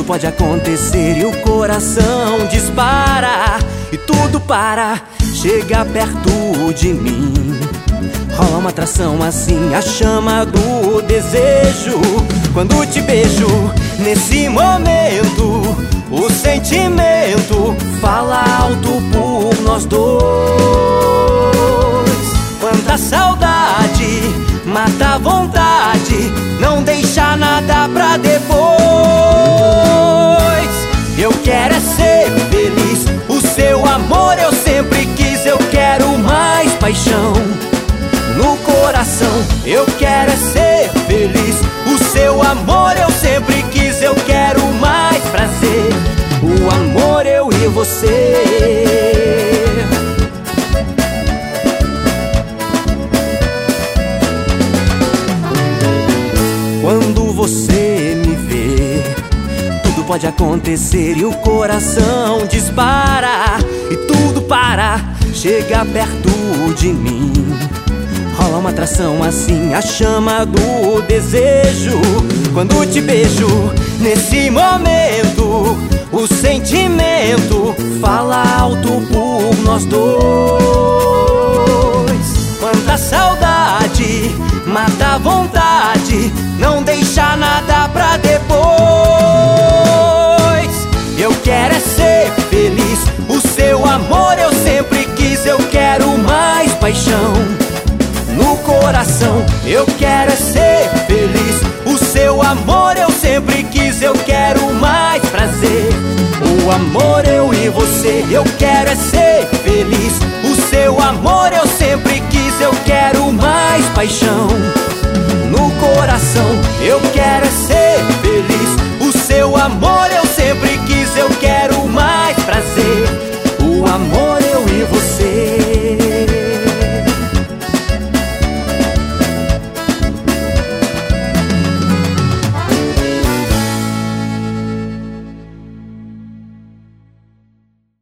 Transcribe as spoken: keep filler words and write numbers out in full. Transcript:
pode acontecer e o coração dispara e tudo para, chega perto de mim. Rola uma atração assim, a chama do desejo. Quando te beijo, nesse momento, o sentimento fala alto por nós dois. Quanta saudade, mata a vontade, não deixa nada pra depois. Eu quero é ser feliz, o seu amor eu sempre quis. Eu quero mais paixão no coração, eu quero é ser feliz, o seu amor eu sempre quis. Eu quero mais prazer, o amor eu e você. Quando você me vê, tudo pode acontecer e o coração dispara e tudo para, chega perto de mim. Rola uma atração assim, a chama do desejo. Quando te beijo, nesse momento, o sentimento fala alto por nós dois. Quanta saudade, mata a vontade, não deixa nada pra depois. Eu quero é ser feliz, o seu amor eu sempre quis. Eu quero mais paixão no coração, eu quero é ser feliz, o seu amor eu sempre quis. Eu quero mais prazer, o amor eu e você. Eu quero é ser feliz, o seu amor eu sempre quis. Eu quero mais paixão no coração, eu quero